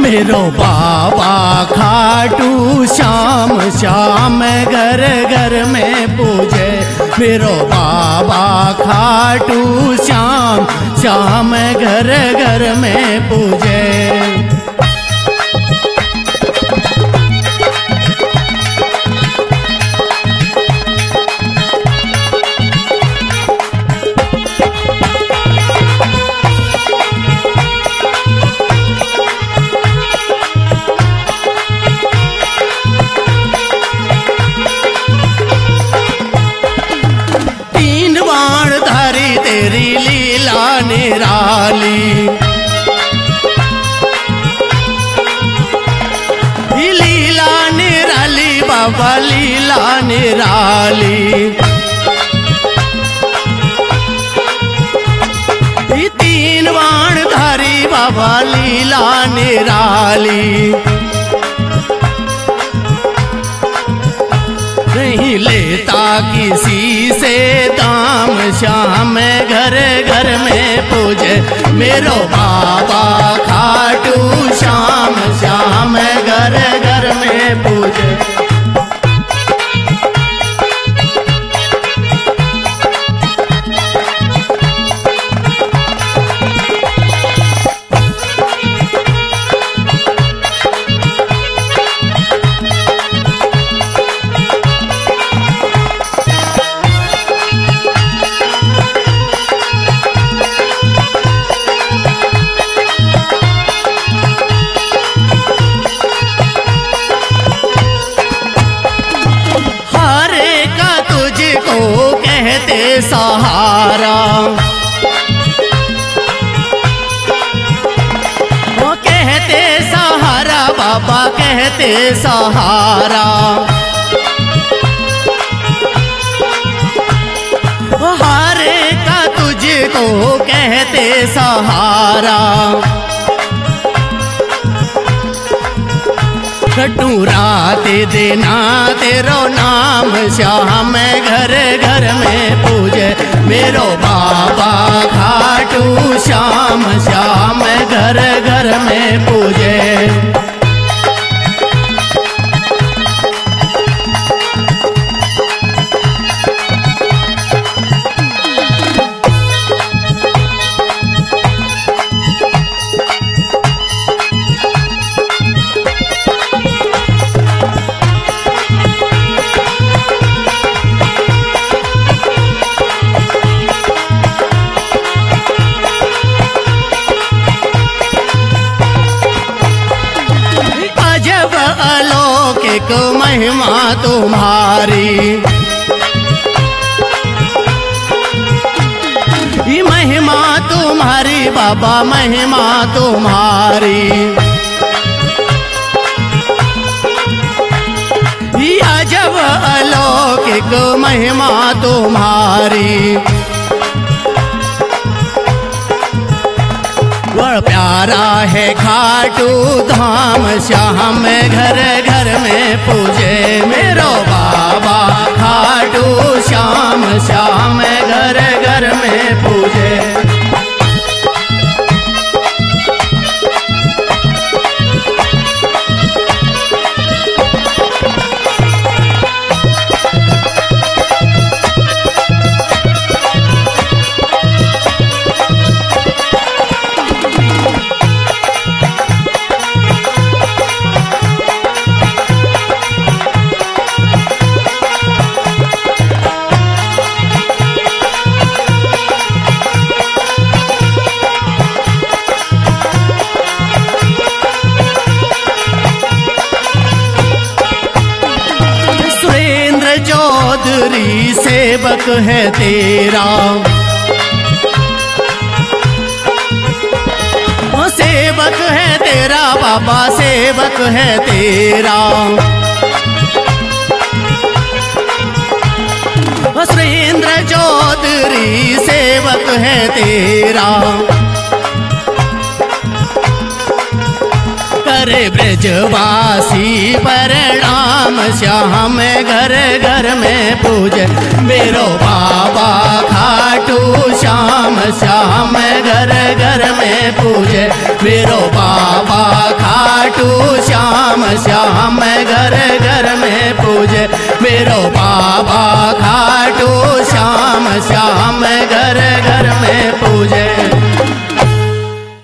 मेरो बाबा खाटू श्याम, श्याम घर घर में पूजे। मेरो बाबा खाटू श्याम, श्याम घर घर में पूजे। तेरी लीला निराली, लीला निराली बाबा लीला निराली। तीन बाण धारी बाबा लीला निराली। नहीं लेता किसी से दाम, श्याम घर घर में पूजे। मेरो बाबा खाटू श्याम, श्याम घर घर में पूजे। कहते सहारा, वो कहते सहारा बाबा कहते सहारा। हारे का तुझको कहते सहारा। रात देना तेरो नाम, श्याम घर घर में पूजे। मेरो बाबा खाटू श्याम, श्याम घर घर में पूजे। अलौकिक महिमा तुम्हारी, ये महिमा तुम्हारी बाबा महिमा तुम्हारी। ये अजब अलौकिक महिमा तुम्हारी। बड़ प्यारा है खाटू धाम, श्याम घर घर में पूजे। मेरो बाबा खाटू श्याम, श्याम घर घर में पूजे। चौधरी सेवक है तेरा, ओ सेवक है तेरा बाबा सेवक है तेरा। सुरेंद्र चौधरी सेवक है तेरा। करे ब्रजवासी प्रणाम, श्याम घर घर में पूजे। मेरो बाबा खाटू श्याम, श्याम घर घर में पूजे। मेरो बाबा खाटू खाटू श्याम श्याम घर घर में पूजे मेरो बाबा खाटू श्याम श्याम घर घर में